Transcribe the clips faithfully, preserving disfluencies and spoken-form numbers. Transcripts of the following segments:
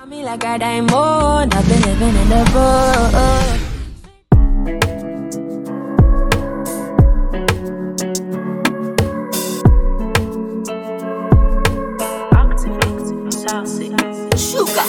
Me like I diamond, I've been living in the boat. Sugar.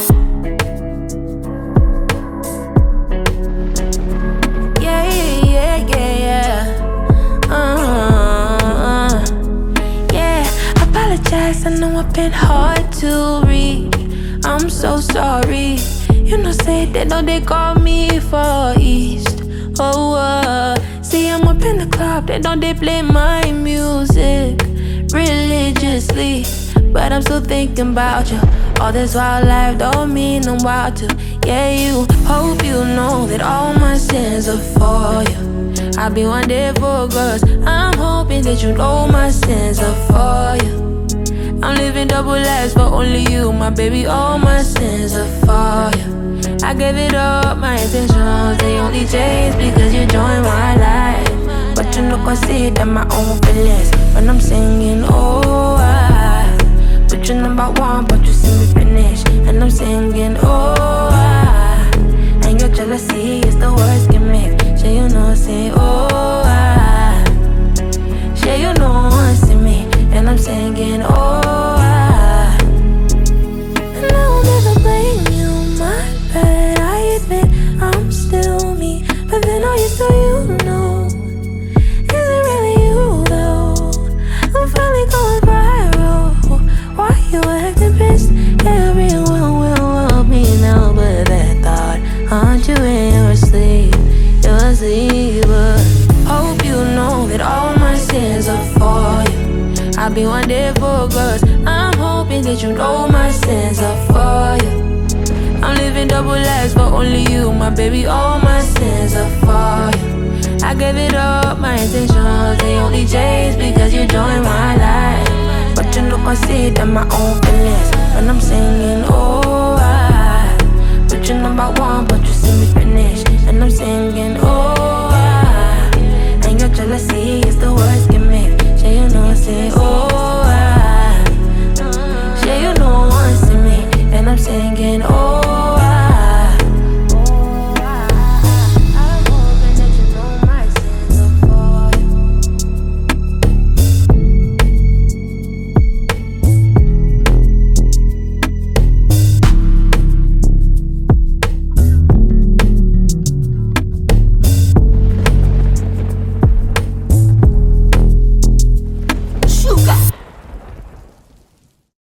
Yeah, yeah, yeah, yeah. Uh, yeah. Apologize, I know I've been hard to read. I'm so sorry. You know, say that no, they call me for East. Oh, uh, see, I'm up in the club, they know they play my music religiously. But I'm still thinking about you. All this wild life don't mean I'm wild too. Yeah, you hope you know that all my sins are for you. I'll be one day for girls. I'm hoping that you know my sins are for you. I'm living double lives for only you, my baby. All my sins are for you. I gave it up, my intentions they only change because you joined my life. But you know, I see it in my own feelings when I'm singing. Oh, I put you number one, but you see me finish, and I'm singing. Oh, I and your jealousy is the worst gimmick. Sure you know, say oh, I sure you know, I see me, and I'm singing. Oh. I'm still me, but then are you still you know? Is it really you though? I'm finally going viral. Why you acting pissed? Everyone will love me now, but that thought, aren't you in your sleep? Your sleep, but hope you know that all my sins are for you. I'll be one day for girls. I'm hoping that you know my sins are for you. I'm living double lives for only you, my baby. All my sins are for you. I gave it up, my intentions they only change because you joined my life. But you know I see it in my own feelings when I'm